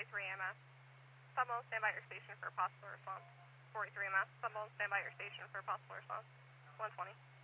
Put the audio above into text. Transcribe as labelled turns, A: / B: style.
A: 43 AMS. Sunbone, stand by your station for possible response. 43 AMS. Sunbone, stand by your station for possible response. 120.